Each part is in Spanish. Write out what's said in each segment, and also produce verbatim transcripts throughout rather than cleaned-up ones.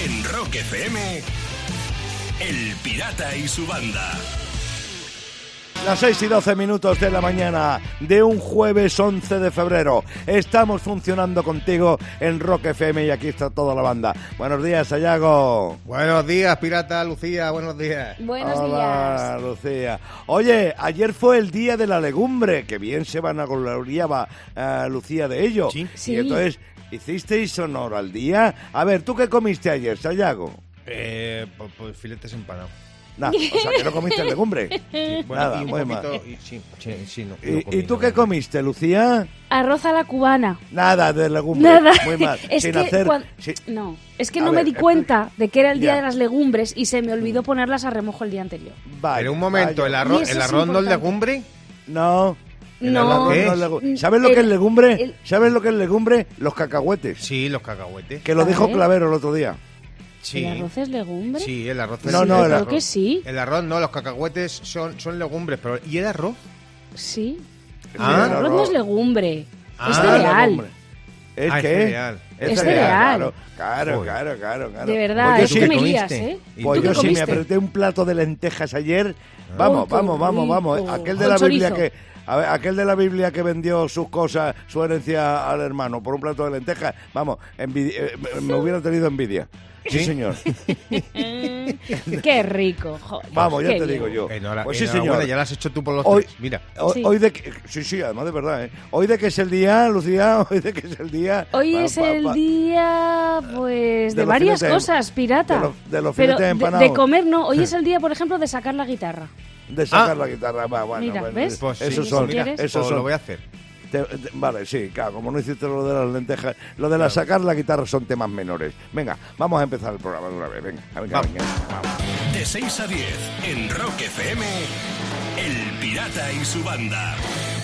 En Rock F M, El Pirata y su banda. Las seis y doce minutos de la mañana de un jueves once de febrero. Estamos funcionando contigo en Rock F M y aquí está toda la banda. Buenos días, Sayago. Buenos días, Pirata, Lucía, buenos días. Buenos Hola, días. Lucía. Oye, ayer fue el día de la legumbre, que bien se vanagloriaba uh, Lucía de ello. Sí. Sí. Y entonces, ¿hicisteis honor al día? A ver, ¿tú qué comiste ayer, Sayago? Eh, pues, pues filetes empanados. Nada, o sea, que no comiste legumbre. Sí, bueno, Nada, y un muy poquito, mal. y- sí, sí, sí, no, no ¿Y, comí, y tú no qué comí. comiste, Lucía? Arroz a la cubana. Nada de legumbre. Nada. Muy mal. Es Sin que hacer... cuan- sí. No, es que A no ver, me di espera. cuenta de que era el día Ya. de las legumbres y se me olvidó ponerlas a remojo el día anterior. Vaya, Pero un momento, vaya. ¿el Y arroz, eso el es arroz no es importante. legumbre? No. ¿El No. arroz qué No, es? legu- ¿Sabes lo El- que es legumbre? el- ¿Sabes lo que es legumbre? Los cacahuetes. Sí, los cacahuetes. Que lo A dijo ver. Clavero el otro día. Sí. ¿El arroz es legumbre? Sí, el arroz es No, el no, el creo arroz. que sí. El arroz no, los cacahuetes son, son legumbres, pero ¿y el arroz? Sí. Ah. El arroz no es legumbre. Ah, es cereal. legumbre. ¿Es Ah, es qué? cereal. Es cereal. Claro, claro, Joder. claro, claro, claro. De verdad, Pues es yo que sí, me comiste. guías, ¿eh? ¿Y pues ¿Tú yo qué sí me comiste? apreté un plato de lentejas ayer. Vamos, Oh, qué vamos, vamos, vamos. rico. Aquel de Con la Biblia chorizo. que... A ver, aquel de la Biblia que vendió sus cosas, su herencia al hermano por un plato de lentejas, vamos, envidi- eh, me- me hubiera tenido envidia. Sí, ¿Sí? señor. Qué rico, joder. Vamos, ya qué te bien. digo yo. Enhora- Pues sí, enhorabuena, señor. ya lo has hecho tú por los Hoy- tres. Mira. Hoy, Sí. hoy de que, sí, sí, además de verdad, ¿eh? Hoy de que es el día, Lucía, hoy de que es el día... Hoy pa- es pa- el pa- día, pues, de de, los varias filetes- cosas, pirata. de los- de los Pero filetes de, empanados. de comer no. Hoy es el día, por ejemplo, de sacar la guitarra. De sacar Ah. la guitarra, va, bueno, Mira, bueno, ¿ves? Pues sí, esos si son, quieres. esos pues son. lo voy a hacer. Te- te- vale, sí, claro, como no hiciste lo de las lentejas, lo de la sacar la guitarra son temas menores. Venga, vamos a empezar el programa de una vez, venga, venga, Vamos. venga, vamos. De seis a diez, en Rock F M, El Pirata y su banda.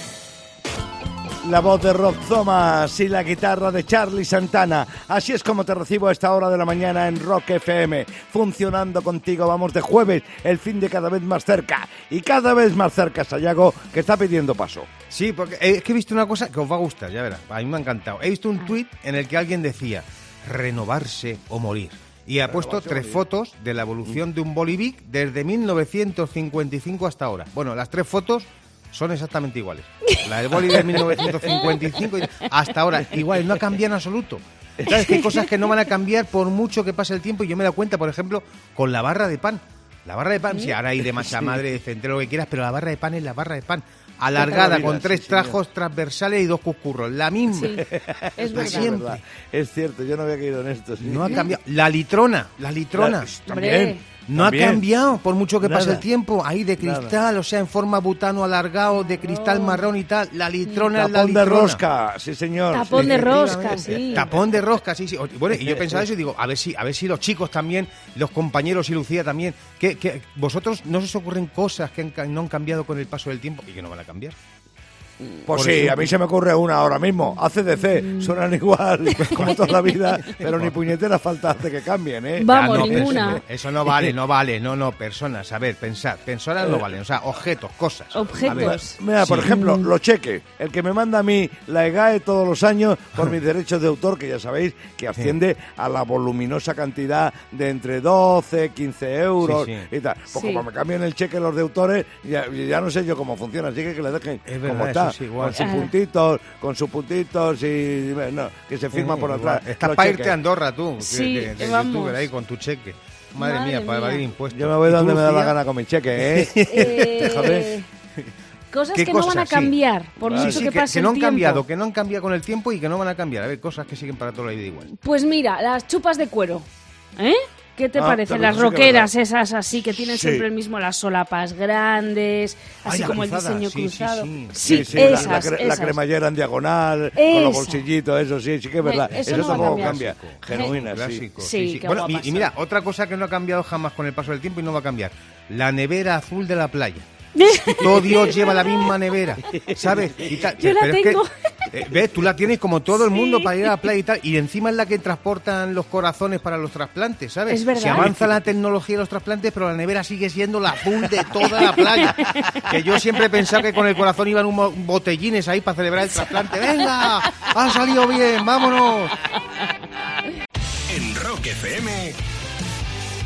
La voz de Rob Thomas y la guitarra de Charlie Santana. Así es como te recibo a esta hora de la mañana en Rock F M. Funcionando contigo, vamos de jueves, el fin de cada vez más cerca. Y cada vez más cerca, Sayago, que está pidiendo paso. Sí, porque eh, es que he visto una cosa que os va a gustar, ya verás. A mí me ha encantado. He visto un tuit en el que alguien decía renovarse o morir. Y ha puesto Renovarse o tres morir. fotos de la evolución de un Bolivic desde mil novecientos cincuenta y cinco hasta ahora. Bueno, las tres fotos son exactamente iguales. La del Boli de mil novecientos cincuenta y cinco y hasta ahora igual, no ha cambiado en absoluto. ¿Sabes? Que hay cosas que no van a cambiar por mucho que pase el tiempo y yo me da cuenta, por ejemplo, con la barra de pan. La barra de pan, sí, ahora hay de masa madre, de centeno, lo que quieras, pero la barra de pan es la barra de pan. Alargada, vida, con sí, tres señor. trajos transversales y dos cuscurros. La misma. Sí, es verdad. siempre. verdad. Es cierto, yo no había caído en esto. sí. No ha cambiado. La litrona, la litrona. La- Hombre. también. No también. ha cambiado, por mucho que pase Nada. el tiempo. Ahí de cristal, o sea, en forma butano alargado, de cristal marrón y tal. La litrona es la Tapón de litrona. rosca, sí señor. Tapón sí. de rosca, Efectivamente. sí. Tapón de rosca, sí, sí. O- Bueno, y yo pensaba eso y digo, a ver si, a ver si los chicos también, los compañeros y Lucía también, que, que vosotros no se os ocurren cosas que han ca- no han cambiado con el paso del tiempo y que no van a cambiar. Pues Por sí, ejemplo. a mí se me ocurre una ahora mismo. A C D C, suenan igual como toda la vida, pero ni puñetera falta hace que cambien, ¿eh? Vamos, Ya, no, ninguna. Eso, eso no vale, no vale, no, no, personas, a ver, pensar, personas no valen, o sea, objetos, cosas. Objetos. A ver, Mira, por sí. ejemplo, los cheques. El que me manda a mí la E G A E todos los años por mis derechos de autor, que ya sabéis que asciende a la voluminosa cantidad de entre doce, quince euros Sí, sí. y tal. Pues Sí. como me cambian el cheque los deudores, ya, ya no sé yo cómo funciona, así que que le dejen Es verdad, como eso está, sí, igual. con sus Ah. puntitos, con sus puntitos y bueno, que se firma por Igual. atrás. Estás los para cheques. irte a Andorra tú, que- Sí, que- de vamos. youtuber ahí con tu cheque. Madre, Madre mía, para mía. evadir impuestos. Yo me voy ¿Y tú, donde me da la Lucía? gana con mi cheque, ¿eh? Eh, Déjame. Cosas ¿Qué que no van a cosas? Sí. cambiar, por Ah, mucho Sí, que que, pase que no el han tiempo. cambiado, que no han cambiado con el tiempo y que no van a cambiar. A ver, cosas que siguen para toda la vida igual. Pues mira, las chupas de cuero. ¿Eh? ¿Qué te Ah, parecen? también Las sí que es roqueras esas así que tienen Sí. siempre el mismo, las solapas grandes, Ay, así la como el cruzada, diseño sí, sí, cruzado. sí. Sí, Sí, la- esas, la, cre- la esas. cremallera en diagonal, con los Esa. bolsillitos, eso sí, sí que es verdad. Eso Eso, no va a tampoco cambiar. cambia. Genuina, sí. Clásico. Sí, qué Bueno, y, guapas y mira, otra cosa que no ha cambiado jamás con el paso del tiempo y no va a cambiar. La nevera azul de la playa. Todo Dios lleva la misma nevera, ¿sabes? Y tal. Yo la Pero es que, tengo. eh, ¿ves? Tú la tienes como todo el mundo Sí. para ir a la playa y tal. Y encima es la que transportan los corazones para los trasplantes, ¿sabes? Es verdad. Se avanza la tecnología de los trasplantes, pero la nevera sigue siendo la azul de toda la playa. Que yo siempre pensaba que con el corazón iban unos botellines ahí para celebrar el trasplante. ¡Venga! ¡Ha salido bien! ¡Vámonos! En Rock F M,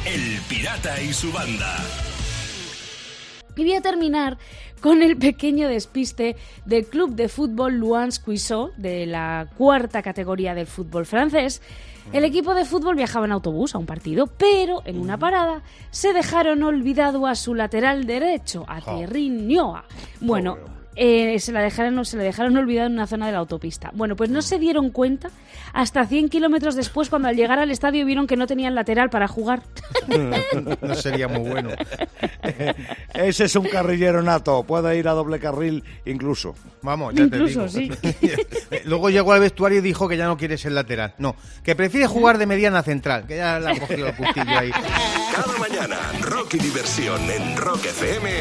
El Pirata y su banda. Y voy a terminar con el pequeño despiste del club de fútbol Louhans Cuiseaux, de la cuarta categoría del fútbol francés. El equipo de fútbol viajaba en autobús a un partido, pero en una parada se dejaron olvidado a su lateral derecho, a Thierry Nioa. Bueno, eh, se, la dejaron, se le dejaron olvidado en una zona de la autopista. Bueno, pues no se dieron cuenta hasta cien kilómetros después, cuando al llegar al estadio vieron que no tenían lateral para jugar. No sería muy bueno. Ese es un carrillero nato, puede ir a doble carril incluso. Vamos, ya Incluso, te digo. sí. Luego llegó al vestuario y dijo que ya no quiere ser lateral. No, que prefiere jugar de mediana central, que ya le han cogido el pustillo ahí. Cada mañana, rock y diversión en Rock F M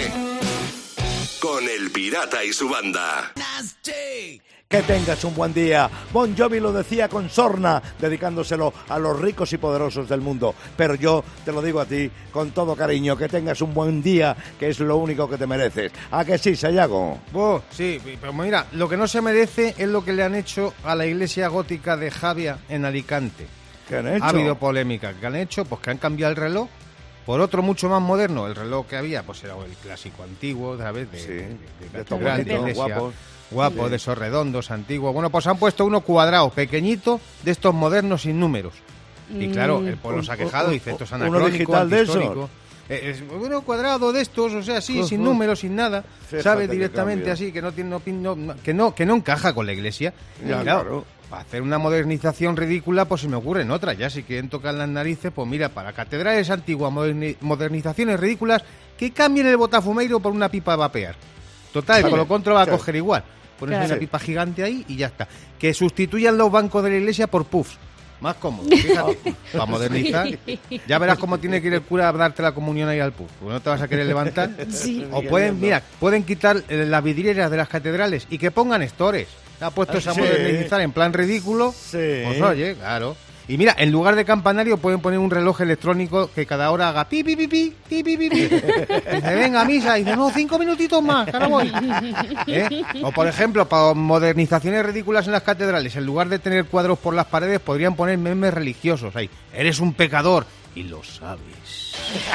con El Pirata y su banda. Que tengas un buen día. Bon Jovi lo decía con sorna, dedicándoselo a los ricos y poderosos del mundo. Pero yo te lo digo a ti con todo cariño, que tengas un buen día, que es lo único que te mereces. ¿A que sí, Sayago? Oh, sí, pero mira, lo que no se merece es lo que le han hecho a la iglesia gótica de Javia en Alicante. ¿Qué han hecho? Ha habido polémica. ¿Qué han hecho? Pues que han cambiado el reloj por otro mucho más moderno. El reloj que había pues era el clásico antiguo, ¿sabes? De, Sí, de, de, de catedral, estos de iglesia. guapos. Guapos, Sí. de esos redondos, antiguos. Bueno, pues han puesto uno cuadrado, pequeñito, de estos modernos sin números. Y claro, el pueblo se ha quejado, dice, esto es uno anacrónico, digital de esos. antihistórico. Eh, Es uno cuadrado de estos, o sea, sí, Uh, sin uh. números, sin nada, Fíjate ¿sabes? qué Directamente cambio. así, que no tiene no, pin- no- no- que no que no encaja con la iglesia. Ya, Y claro, claro. para hacer una modernización ridícula, pues se me ocurren otras. Ya si quieren tocar las narices, pues mira, para catedrales antiguas, moderni- modernizaciones ridículas, que cambien el botafumeiro por una pipa a vapear. Total, Vale. con lo contra va a Sí. coger igual. Pones Claro. una pipa gigante ahí y ya está. Que sustituyan los bancos de la iglesia por puffs. Más cómodo, fíjate, para modernizar. Ya verás cómo tiene que ir el cura a darte la comunión ahí al puff. Porque no te vas a querer levantar. Sí. O pueden, mira, pueden quitar eh, las vidrieras de las catedrales y que pongan stores. Ha puesto esa Sí. modernizar en plan ridículo. Sí. Pues oye, claro. Y mira, en lugar de campanario pueden poner un reloj electrónico que cada hora haga pi, pi, pi, pi, pi, pi, pi, pi. Y dice, venga, a misa. Y dice, no, cinco minutitos más, que ahora voy. ¿Eh? O, por ejemplo, para modernizaciones ridículas en las catedrales, en lugar de tener cuadros por las paredes, podrían poner memes religiosos ahí. Eres un pecador. Y lo sabes.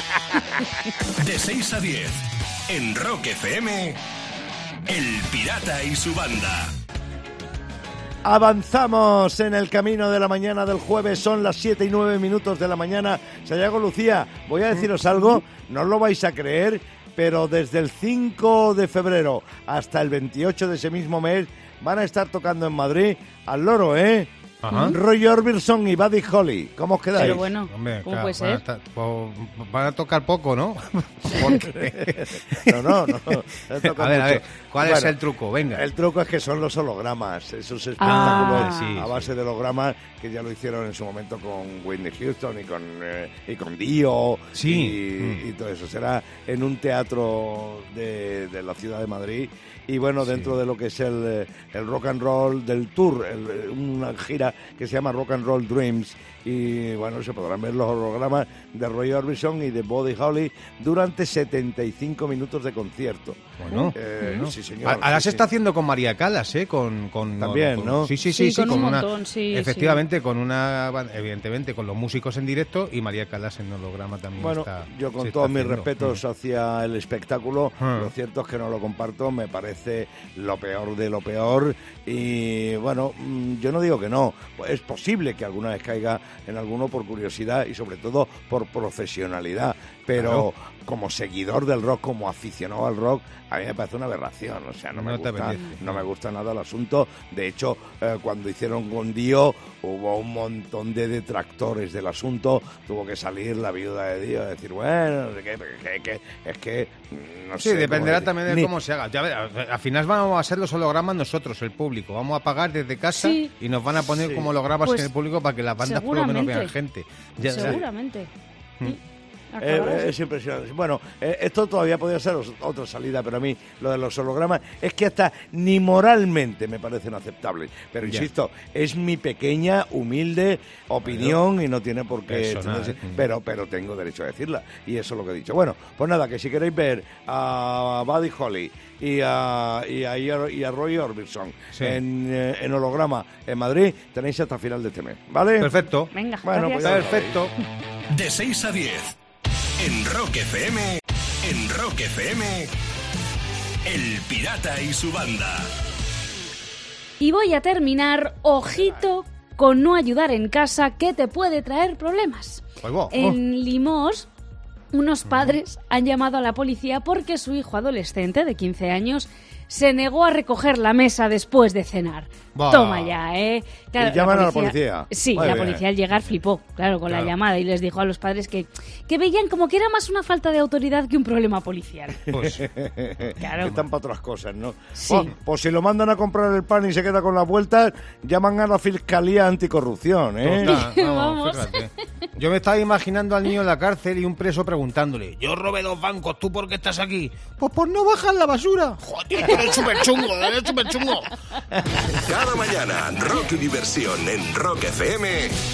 De seis a diez, en Rock F M, El Pirata y su banda. Avanzamos en el camino de la mañana del jueves, son las siete y nueve minutos de la mañana. Sayago, Lucía, voy a deciros algo, no os lo vais a creer, pero desde el cinco de febrero hasta el veintiocho de ese mismo mes van a estar tocando en Madrid al loro, ¿eh? Ajá. Roy Orbison y Buddy Holly. ¿Cómo os quedáis? Pero bueno, Hombre, ¿cómo claro, puede van, a ser? ta- pues, van a tocar poco, ¿no? Porque... No, no, no. no toca A ver, a mucho. ver, ¿cuál es Bueno, el truco? Venga. El truco es que son los hologramas, esos espectáculos Ah, sí, a sí. base de hologramas que ya lo hicieron en su momento con Whitney Houston y con, eh, y con Dio Sí. y, Mm. y todo eso. Será en un teatro de, de la ciudad de Madrid y bueno, Sí. dentro de lo que es el, eh, el rock and roll del tour, el- una gira que se llama Rock and Roll Dreams. Y bueno, se podrán ver los hologramas de Roy Orbison y de Buddy Holly durante setenta y cinco minutos de concierto. Bueno, Eh, bueno. sí, señor. Ahora sí, se sí. está haciendo con María Calas, ¿eh? Con, con, También, con- ¿no? Sí, sí, sí. Sí, con un una- montón, sí, Efectivamente, con una... ban- Evidentemente, con los músicos en directo y María Calas en holograma también Bueno, está... yo con se todos está mis haciendo. respetos Mm. hacia el espectáculo, Mm. lo cierto es que no lo comparto, me parece lo peor de lo peor y bueno, mm, yo no digo que no, es posible que alguna vez caiga en alguno por curiosidad y sobre todo por profesionalidad, pero como seguidor del rock, como aficionado al rock, a mí me parece una aberración, o sea, no, me No te gusta, apetece. no me gusta nada el asunto. De hecho, eh, cuando hicieron con Dio, hubo un montón de detractores del asunto, tuvo que salir la viuda de Dio a decir, bueno, no sé qué, que, que- es que, mm, no Sí, sé. dependerá cómo también de ni- cómo se haga. Ya verás, al final vamos a ser los hologramas nosotros, el público. Vamos a pagar desde casa Sí. y nos van a poner Sí. como hologramas Pues, en el público para que las bandas por lo menos vean seguramente. gente. Ya- Seguramente. Mm. Sí. Acabará Eh, así. es impresionante. Bueno, eh, esto todavía podría ser os- otra salida, pero a mí lo de los hologramas es que hasta ni moralmente me parecen aceptables. Pero Ya. insisto, es mi pequeña, humilde opinión y no tiene por qué... Personal. tenerse- Mm. pero, pero tengo derecho a decirla y eso es lo que he dicho. Bueno, pues nada, que si queréis ver a Buddy Holly y a, y a, y a Roy Orbison Sí. en, eh, en holograma en Madrid, tenéis hasta final de este mes, ¿vale? Perfecto. Venga, Bueno, gracias. pues ya lo Perfecto. De seis a diez, En Rock F M, en Rock F M, El Pirata y su banda. Y voy a terminar, ojito, con no ayudar en casa, que te puede traer problemas. Oh. En Limos, unos padres han llamado a la policía porque su hijo adolescente de quince años se negó a recoger la mesa después de cenar. Bah. Toma ya, ¿eh? Y llaman a la policía. Sí, Muy la bien. policía al llegar flipó, claro, con Claro. la llamada y les dijo a los padres que, que veían como que era más una falta de autoridad que un problema policial. Pues, Claro. Están para otras cosas, ¿no? Sí. Pues, pues si lo mandan a comprar el pan y se queda con las vueltas, llaman a la Fiscalía Anticorrupción, ¿eh? total, Vamos. fíjate. Yo me estaba imaginando al niño en la cárcel y un preso preguntándole: yo robé dos bancos, ¿tú por qué estás aquí? Pues por no bajar la basura. Joder, eres súper chungo, eres súper chungo. Cada mañana, rock y diversión en Rock F M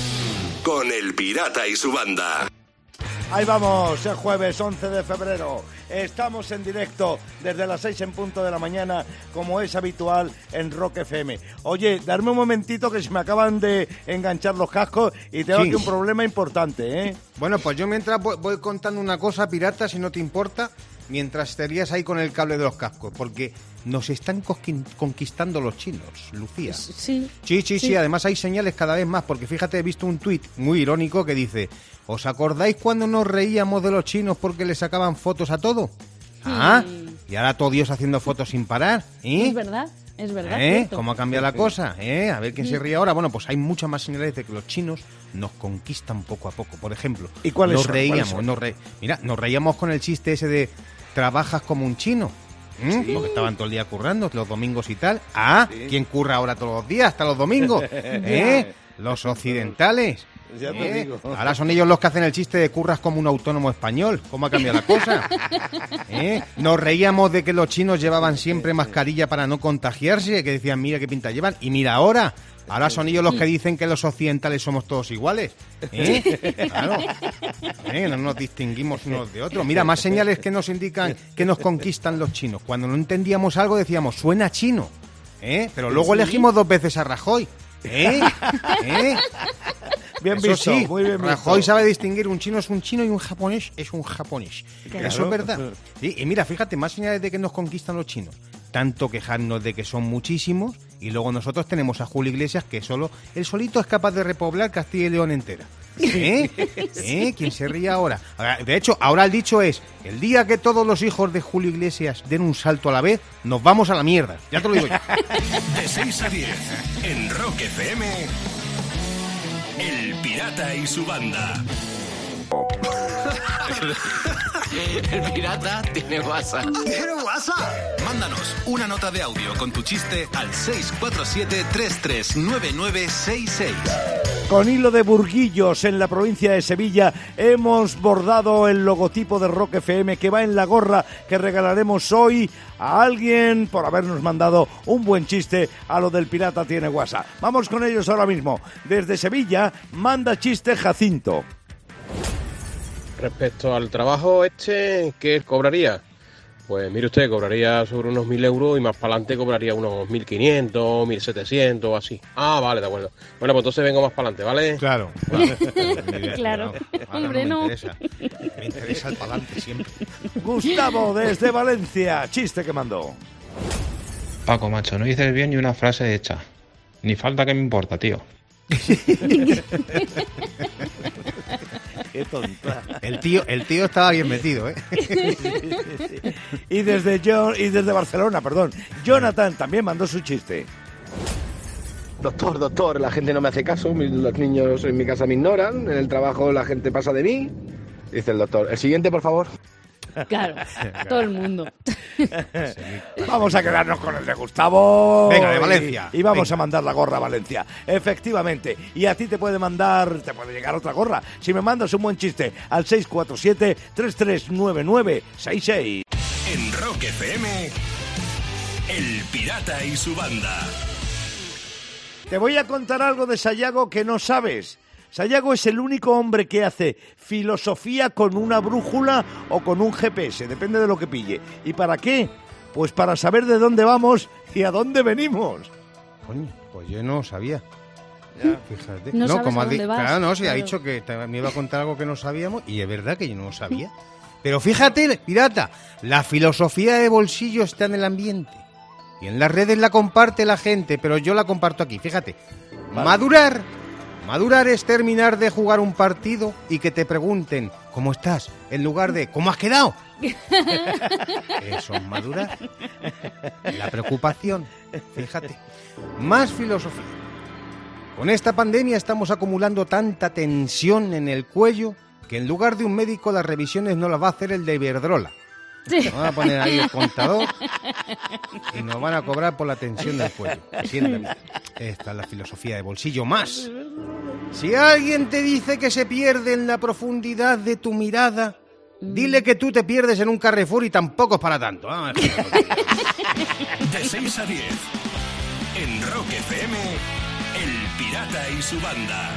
con El Pirata y su banda. Ahí vamos, el jueves once de febrero. Estamos en directo desde las seis en punto de la mañana, como es habitual en Rock F M. Oye, darme un momentito que se me acaban de enganchar los cascos y tengo Sí. aquí un problema importante, ¿eh? Bueno, pues yo mientras voy, voy contando una cosa, pirata, si no te importa, mientras estarías ahí con el cable de los cascos, porque nos están cosquin- conquistando los chinos, Lucía. Sí. Sí, sí, sí, además hay señales cada vez más, porque fíjate, he visto un tuit muy irónico que dice: ¿os acordáis cuando nos reíamos de los chinos porque les sacaban fotos a todo? Ah, y ahora todo Dios haciendo fotos sin parar, ¿eh? Es verdad, es verdad. ¿Eh? cierto. ¿Cómo ha cambiado la cosa? ¿Eh? A ver quién se ríe ahora. Bueno, pues hay muchas más señales de que los chinos nos conquistan poco a poco. Por ejemplo, ¿Y cuáles nos son? reíamos, ¿Cuáles son? nos re- mira, nos reíamos con el chiste ese de trabajas como un chino. ¿Mm? Porque estaban todo el día currando, los domingos y tal. Ah, ¿quién curra ahora todos los días, hasta los domingos? ¿Eh? Los occidentales. Ya te ¿Eh? digo. Ahora son ellos los que hacen el chiste de curras como un autónomo español. ¿Cómo ha cambiado la cosa? ¿Eh? Nos reíamos de que los chinos llevaban siempre mascarilla para no contagiarse, que decían, mira qué pinta llevan. Y mira ahora, ahora son ellos los que dicen que los occidentales somos todos iguales. ¿Eh? Claro. ¿Eh? No nos distinguimos unos de otros. Mira, más señales que nos indican que nos conquistan los chinos. Cuando no entendíamos algo decíamos, suena chino. ¿Eh? Pero luego elegimos dos veces a Rajoy. ¿Eh? ¿Eh? Bien Eso visto, sí, muy bien visto. Rajoy sabe distinguir un chino es un chino y un japonés es un japonés. Claro. Eso es verdad. Sí, y mira, fíjate, más señales de que nos conquistan los chinos. Tanto quejarnos de que son muchísimos y luego nosotros tenemos a Julio Iglesias que solo, él solito es capaz de repoblar Castilla y León entera. ¿Eh? ¿Eh? ¿Quién se ríe ahora? Ahora, de hecho, ahora el dicho es, el día que todos los hijos de Julio Iglesias den un salto a la vez, nos vamos a la mierda. Ya te lo digo yo. De seis a diez en Rock F M, El Pirata y su banda. El pirata tiene WhatsApp. ¿Tiene WhatsApp? Mándanos una nota de audio con tu chiste al seis cuatro siete, tres tres nueve nueve seis seis. Con hilo de Burguillos, en la provincia de Sevilla, hemos bordado el logotipo de Rock F M que va en la gorra que regalaremos hoy a alguien por habernos mandado un buen chiste a lo del pirata tiene WhatsApp. Vamos con ellos ahora mismo. Desde Sevilla, manda chiste Jacinto. Respecto al trabajo este, ¿qué cobraría? Pues mire usted, cobraría sobre unos mil euros y más para adelante cobraría unos mil quinientos, mil setecientos o así. Ah, vale, de acuerdo. Bueno, pues entonces vengo más para adelante, ¿vale? Claro. Claro. Ahora Hombre, no no. me interesa. Me interesa el palante siempre. Gustavo, desde Valencia, chiste que mandó. Paco, macho, no dices bien ni una frase hecha. Ni falta que me importa, tío. Qué tonta. El tío, el tío estaba bien metido, ¿eh? Y desde, John, y desde Barcelona, perdón, Jonathan también mandó su chiste. Doctor, doctor, la gente no me hace caso, mi- los niños en mi casa me ignoran, en el trabajo la gente pasa de mí. Dice el doctor, el siguiente, por favor. Claro, todo el mundo. Vamos a quedarnos con el de Gustavo. Venga, de y- Valencia. Y, vamos Venga. a mandar la gorra a Valencia. Efectivamente. Y a ti te puede mandar, te puede llegar otra gorra. Si me mandas un buen chiste al seis cuatro siete, tres tres nueve nueve seis seis. En Rock F M, El Pirata y su banda. Te voy a contar algo de Sayago que no sabes. Sayago es el único hombre que hace filosofía con una brújula o con un G P S, depende de lo que pille. ¿Y para qué? Pues para saber de dónde vamos y a dónde venimos. Coño, pues yo no sabía. Ya, fíjate. No sabes como a ha di- dónde vas. Claro, no, sí, Claro. ha dicho que te- me iba a contar algo que no sabíamos y es verdad que yo no lo sabía. Pero fíjate, pirata, la filosofía de bolsillo está en el ambiente. Y en las redes la comparte la gente, pero yo la comparto aquí. Fíjate, Vale. madurar. Madurar es terminar de jugar un partido y que te pregunten ¿cómo estás? En lugar de ¿cómo has quedado? Eso es madurar. La preocupación, fíjate. Más filosofía. Con esta pandemia estamos acumulando tanta tensión en el cuello que en lugar de un médico las revisiones no las va a hacer el de Iberdrola. Nos van a poner ahí el contador y nos van a cobrar por la tensión del cuello. Así es la vida. Esta es la filosofía de bolsillo más. Si alguien te dice que se pierde en la profundidad de tu mirada, dile que tú te pierdes en un Carrefour y tampoco es para tanto. Ah, De seis a diez, en Rock F M, El Pirata y su banda.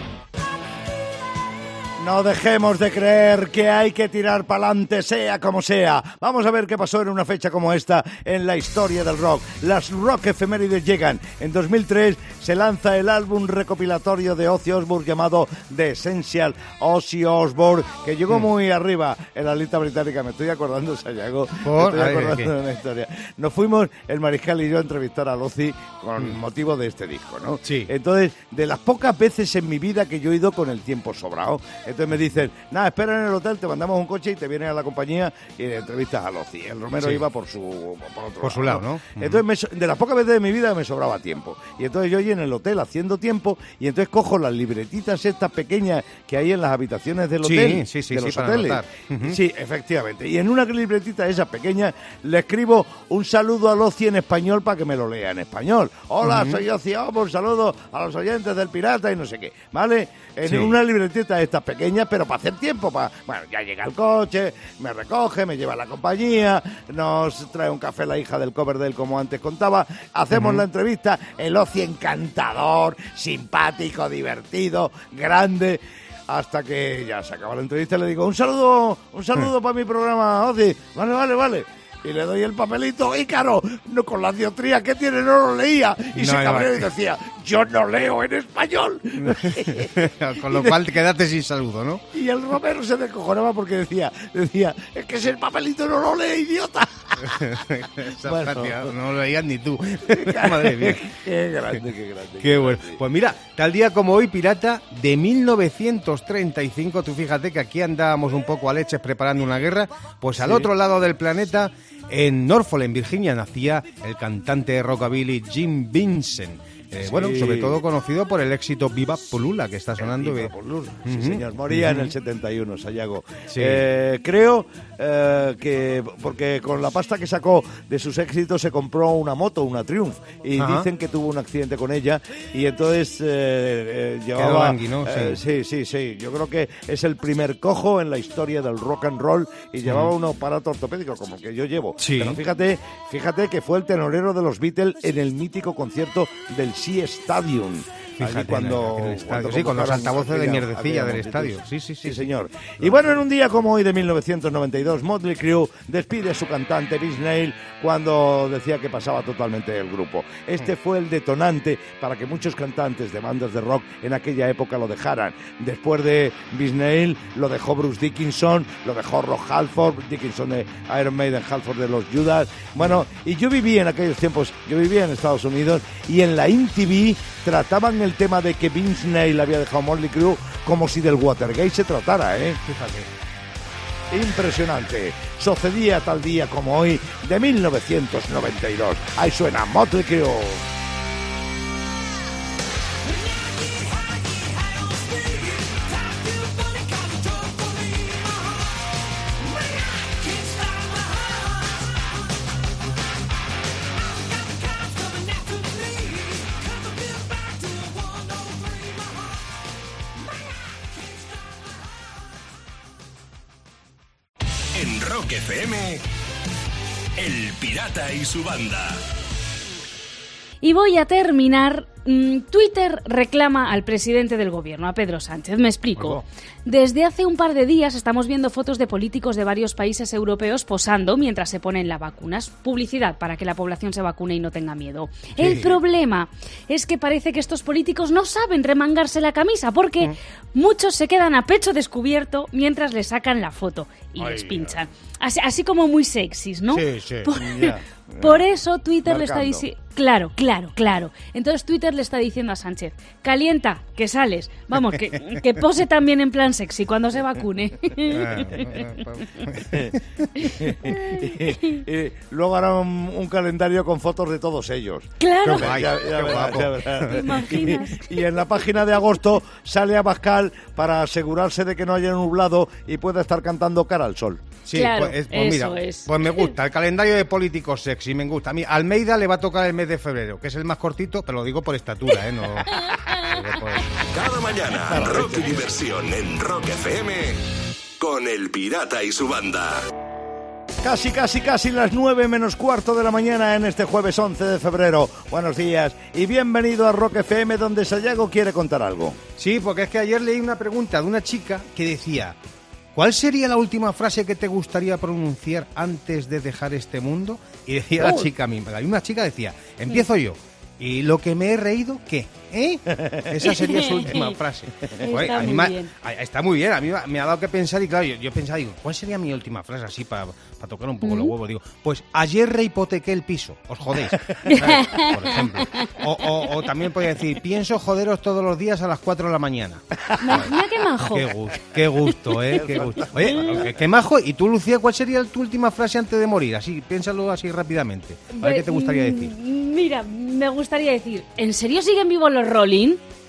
No dejemos de creer que hay que tirar pa'lante, sea como sea. Vamos a ver qué pasó en una fecha como esta en la historia del rock. Las rock efemérides llegan. En dos mil tres se lanza el álbum recopilatorio de Ozzy Osbourne llamado The Essential Ozzy Osbourne, que llegó muy arriba en la lista británica. Me estoy acordando, Sayago, me Por- estoy a ver, acordando ¿qué? de una historia. Nos fuimos, el Mariscal y yo, a entrevistar a Ozzy con motivo de este disco, ¿no? Sí. Entonces, de las pocas veces en mi vida que yo he ido con el tiempo sobrado, entonces me dicen, nada, espera en el hotel, te mandamos un coche y te vienes a la compañía y le entrevistas a Ozzy. El Romero Sí. iba por su por otro Por su lado, ¿no? Entonces, me so- de las pocas veces de mi vida me sobraba tiempo. Y entonces yo allí en el hotel haciendo tiempo y entonces cojo las libretitas estas pequeñas que hay en las habitaciones del Sí, hotel, sí, sí, de sí, los para hoteles. anotar. Ujú. Sí, efectivamente. Y en una libretita esa pequeña le escribo un saludo a Ozzy en español para que me lo lea en español. Hola, soy Ozzy Osbourne, un saludo a los oyentes del Pirata y no sé qué. ¿Vale? En Sí. una libretita estas pequeñas, pero para hacer tiempo. Para, bueno, ya llega el coche, me recoge, me lleva a la compañía, nos trae un café la hija del cover de él, como antes contaba. Hacemos la entrevista, el Ozzy encantador, simpático, divertido, grande. Hasta que ya se acaba la entrevista y le digo, un saludo, un saludo para mi programa, Ozzy. Vale, vale, vale. Y le doy el papelito, Ícaro, no, con la dioptría que tiene no lo leía. Y No, se no, cabreó no. y decía, yo no leo en español. Con lo cual quedaste sin saludo, ¿no? Y el Romero se descojonaba porque decía, decía, es que ese papelito no lo lee, idiota. Esa Bueno. práctica no lo leías ni tú. Madre mía. Qué grande, qué grande. Qué bueno. grande. Pues mira, tal día como hoy, pirata, de mil novecientos treinta y cinco, tú fíjate que aquí andábamos un poco a leches preparando una guerra, pues al otro lado del planeta, en Norfolk, en Virginia, nacía el cantante de rockabilly Jim Vincent. Eh, Sí. Bueno, sobre todo conocido por el éxito Viva Polula, que está sonando. Viva de- por Luz. Sí, Ujú. señor. Moría en Ujú. el setenta y uno, Sayago. Sí. Eh, creo eh, que, porque con la pasta que sacó de sus éxitos se compró una moto, una Triumph, y Ajá. dicen que tuvo un accidente con ella, y entonces eh, eh, llevaba... Quedó langui, ¿no? eh, Sí. sí, sí, sí. Yo creo que es el primer cojo en la historia del rock and roll, y llevaba un aparato ortopédico como el que yo llevo. Sí. Pero fíjate, fíjate que fue el tenorero de los Beatles en el mítico concierto del Sea Stadium. Fíjate, Allí cuando, en el estadio, cuando sí, con los convocaron altavoces de aquella- mierdecilla aquella del multitud. estadio. Sí, sí, sí. Sí, señor. Y bueno, en un día como hoy de mil novecientos noventa y dos, Motley Crue despide a su cantante Vince Neil cuando decía que pasaba totalmente el grupo. Este fue el detonante para que muchos cantantes de bandas de rock en aquella época lo dejaran. Después de Vince Neil lo dejó Bruce Dickinson, lo dejó Rob Halford, Dickinson de Iron Maiden, Halford de los Judas. Bueno, y yo viví en aquellos tiempos, yo vivía en Estados Unidos y en la M T V trataban el tema de que Vince Neil había dejado Motley Crue como si del Watergate se tratara, ¿eh? Fíjate. Impresionante. Sucedía tal día como hoy de mil novecientos noventa y dos. Ahí suena Motley Crue. En Rock F M, El Pirata y su banda. Y voy a terminar Mm, Twitter reclama al presidente del gobierno, a Pedro Sánchez. Me explico. Desde hace un par de días estamos viendo fotos de políticos de varios países europeos posando mientras se ponen las vacunas. Publicidad para que la población se vacune y no tenga miedo. Sí. El problema es que parece que estos políticos no saben remangarse la camisa porque mm. muchos se quedan a pecho descubierto mientras les sacan la foto y Ay, les pinchan. Así, así como muy sexys, ¿no? Sí, sí. Por, yeah. por eso Twitter Marcando. le está diciendo... Claro, claro, claro. Entonces Twitter le está diciendo a Sánchez, calienta, que sales. Vamos, que, que pose también en plan sexy cuando se vacune. Y luego hará un, un calendario con fotos de todos ellos. Claro. Ya, ya, ya verás, ya verás. ¿Te imaginas? Y, y en la página de agosto sale Abascal para asegurarse de que no haya nublado y pueda estar cantando Cara al Sol. Sí, claro, pues, pues mira, eso es. pues me gusta, el calendario de políticos sexy, me gusta. A mí, Almeida le va a tocar el mes de febrero, que es el más cortito, pero lo digo por estatura, ¿eh? No, por... Cada mañana, rock y diversión en Rock F M con El Pirata y su banda. Casi, casi, casi las nueve menos cuarto de la mañana en este jueves once de febrero. Buenos días y bienvenido a Rock F M, donde Sayago quiere contar algo. Sí, porque es que ayer leí una pregunta de una chica que decía... ¿Cuál sería la última frase que te gustaría pronunciar antes de dejar este mundo? Y decía oh. la chica misma, la misma chica decía, empiezo yo. ¿Y lo que me he reído, qué? ¿Eh? Esa sería su última frase. Pues, está, a mí muy me, bien. está muy bien, a mí me ha dado que pensar y claro, yo, yo pensaba, digo, ¿cuál sería mi última frase así para pa tocar un poco ¿Mm? los huevos? Digo, pues ayer rehipotequé el piso, os jodéis, ¿sabes? Por ejemplo. O, o, o también podría decir, pienso joderos todos los días a las cuatro de la mañana. Mira qué majo. Qué gusto, qué gusto, ¿eh? Qué gusto. Oye, qué, qué majo. ¿Y tú, Lucía, cuál sería tu última frase antes de morir? Así, piénsalo así rápidamente. A ver qué te gustaría decir. Mira, me gustaría decir, ¿en serio siguen vivos los Rolling?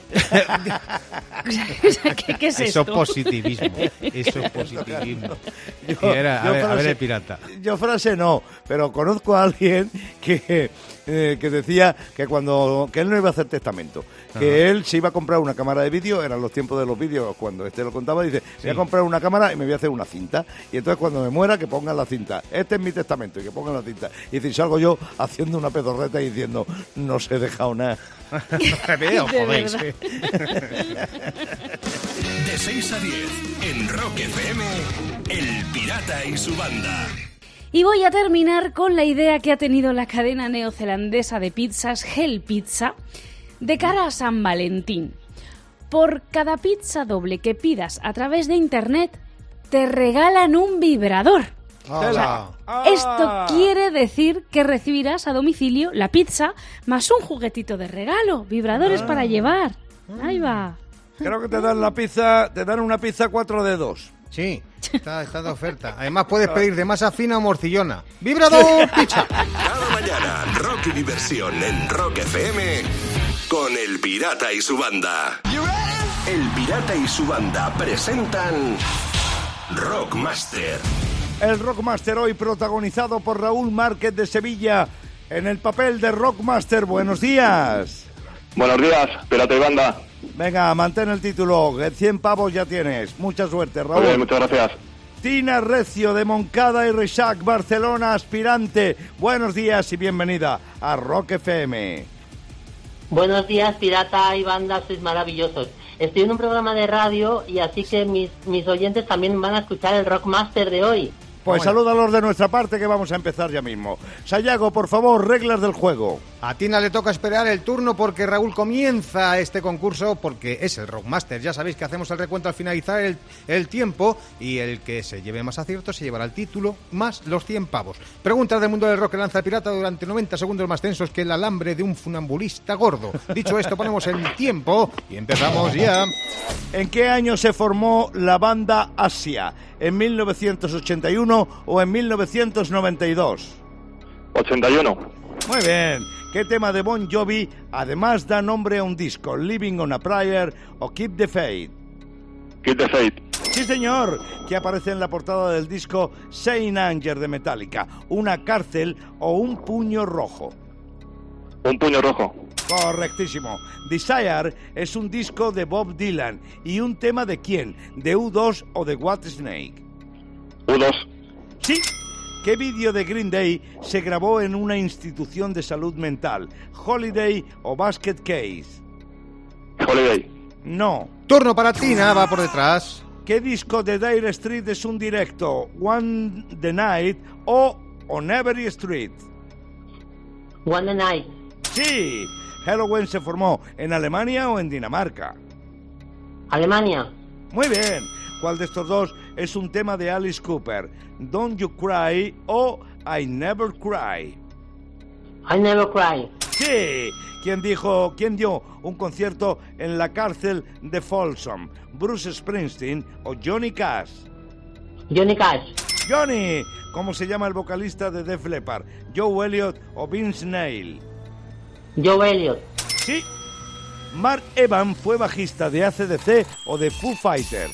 ¿Qué, ¿Qué es eso esto? Es positivismo. Eso es positivismo. Yo, era, yo a, ver, frase, a ver el pirata. Yo frase no, pero conozco a alguien que, eh, que decía que cuando que él no iba a hacer testamento, que Ajá. él se iba a comprar una cámara de vídeo, eran los tiempos de los vídeos, cuando este lo contaba, dice, sí. voy a comprar una cámara y me voy a hacer una cinta, y entonces cuando me muera que pongan la cinta, este es mi testamento, y que pongan la cinta. Y si salgo yo haciendo una pedorreta y diciendo, no se he dejado nada. Veo, jodéis. De seis a diez en Rock F M, El Pirata y su banda. Y voy a terminar con la idea que ha tenido la cadena neozelandesa de pizzas Hell Pizza de cara a San Valentín. Por cada pizza doble que pidas a través de internet, te regalan un vibrador. O sea, esto quiere decir que recibirás a domicilio la pizza más un juguetito de regalo, vibradores ah. para llevar. Ahí va. Creo que te dan la pizza, te dan una pizza cuatro dedos. Sí, está, está de oferta. Además puedes pedir de masa fina o morcillona. ¡Vibrador pizza! Cada mañana, rock y diversión en Rock F M con El Pirata y su banda. El Pirata y su banda presentan Rockmaster. El Rockmaster hoy protagonizado por Raúl Márquez de Sevilla en el papel de Rockmaster. Buenos días. Buenos días, Pirata y banda. Venga, mantén el título, que cien pavos ya tienes. Mucha suerte, Raúl. Muy bien, muchas gracias. Tina Recio de Moncada y Reixac, Barcelona, aspirante. Buenos días y bienvenida a Rock F M. Buenos días, Pirata y banda, sois maravillosos. Estoy en un programa de radio y así que mis, mis oyentes también van a escuchar el Rockmaster de hoy. Pues salúdalos de nuestra parte que vamos a empezar ya mismo. Sayago, por favor, reglas del juego. A Tina le toca esperar el turno porque Raúl comienza este concurso porque es el Rockmaster. Ya sabéis que hacemos el recuento al finalizar el, el tiempo y el que se lleve más aciertos se llevará el título más los cien pavos. Preguntas del mundo del rock que lanza el pirata durante noventa segundos más tensos que el alambre de un funambulista gordo. Dicho esto, ponemos el tiempo y empezamos ya. ¿En qué año se formó la banda Asia? ¿En mil novecientos ochenta y uno o en mil novecientos noventa y dos? ochenta y uno. Muy bien. ¿Qué tema de Bon Jovi además da nombre a un disco? ¿Living on a Prayer o Keep the Faith? Keep the Faith. Sí, señor. ¿Qué aparece en la portada del disco Saint Anger de Metallica? ¿Una cárcel o un puño rojo? Un puño rojo. Correctísimo. Desire es un disco de Bob Dylan. ¿Y un tema de quién? ¿De U dos o de Whitesnake? U dos. Sí. ¿Qué vídeo de Green Day se grabó en una institución de salud mental? ¿Holiday o Basket Case? Holiday. No. Turno para Tina, va por detrás. ¿Qué disco de Dire Street es un directo? ¿One the Night o On Every Street? One the Night. Sí. ¿Halloween se formó en Alemania o en Dinamarca? Alemania. Muy bien. ¿Cuál de estos dos es un tema de Alice Cooper? ¿Don't You Cry o I Never Cry? I Never Cry. Sí. ¿Quién dijo, quién dio un concierto en la cárcel de Folsom? ¿Bruce Springsteen o Johnny Cash? Johnny Cash. Johnny. ¿Cómo se llama el vocalista de Def Leppard? ¿Joe Elliott o Vince Neil? Joe Elliott. Sí. ¿Mark Evans fue bajista de A C D C o de Foo Fighters?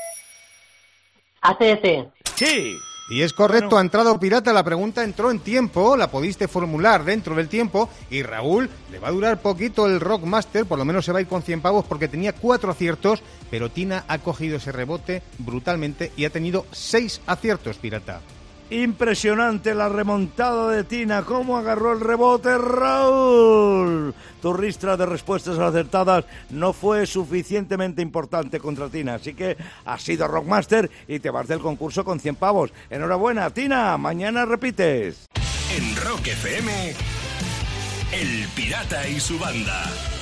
A C D C. Sí. Y es correcto, Bueno. ha entrado Pirata, la pregunta entró en tiempo, la pudiste formular dentro del tiempo y Raúl le va a durar poquito el Rockmaster, por lo menos se va a ir con cien pavos porque tenía cuatro aciertos, pero Tina ha cogido ese rebote brutalmente y ha tenido seis aciertos, Pirata. Impresionante la remontada de Tina. ¿Cómo agarró el rebote, Raúl? Tu ristra de respuestas acertadas no fue suficientemente importante contra Tina. Así que has sido Rockmaster y te vas del concurso con cien pavos. Enhorabuena, Tina. Mañana repites. En Rock F M, El Pirata y su banda.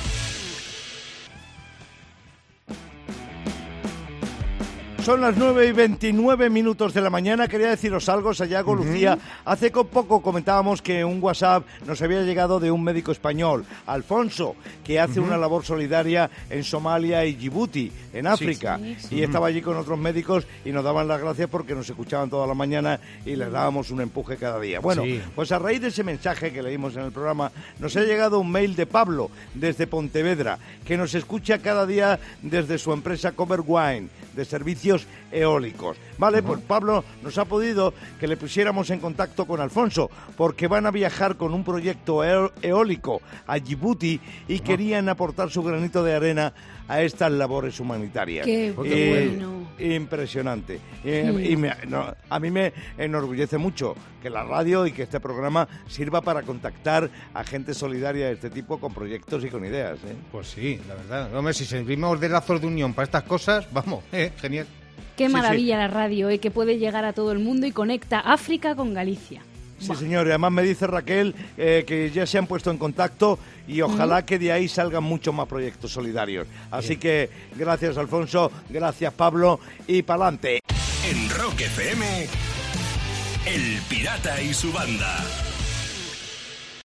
Son las nueve y veintinueve minutos de la mañana. Quería deciros algo, Sayago, uh-huh. Lucía. Hace poco comentábamos que un WhatsApp nos había llegado de un médico español, Alfonso, que hace uh-huh. una labor solidaria en Somalia y Djibouti, en África. Sí, sí, sí. Y uh-huh. estaba allí con otros médicos y nos daban las gracias porque nos escuchaban toda la mañana y les dábamos un empuje cada día. Bueno, sí. pues a raíz de ese mensaje que leímos en el programa, nos ha llegado un mail de Pablo, desde Pontevedra, que nos escucha cada día desde su empresa Cover Wine, de servicios eólicos. Vale, uh-huh. pues Pablo nos ha pedido que le pusiéramos en contacto con Alfonso, porque van a viajar con un proyecto e- eólico a Djibouti y uh-huh. querían aportar su granito de arena a estas labores humanitarias. ¡Qué eh, bueno! Impresionante. Eh, sí. y me, no, a mí me enorgullece mucho que la radio y que este programa sirva para contactar a gente solidaria de este tipo con proyectos y con ideas. ¿eh? Pues sí, la verdad. Hombre, si servimos de lazos de unión para estas cosas, vamos, eh, genial. Qué sí, maravilla sí. la radio, eh, que puede llegar a todo el mundo y conecta África con Galicia. Sí, Buah. señor. Y además me dice Raquel eh, que ya se han puesto en contacto y ojalá ¿Mm? que de ahí salgan muchos más proyectos solidarios. Así Bien. que gracias, Alfonso, gracias, Pablo, y pa'lante. En Rock F M, El Pirata y su banda.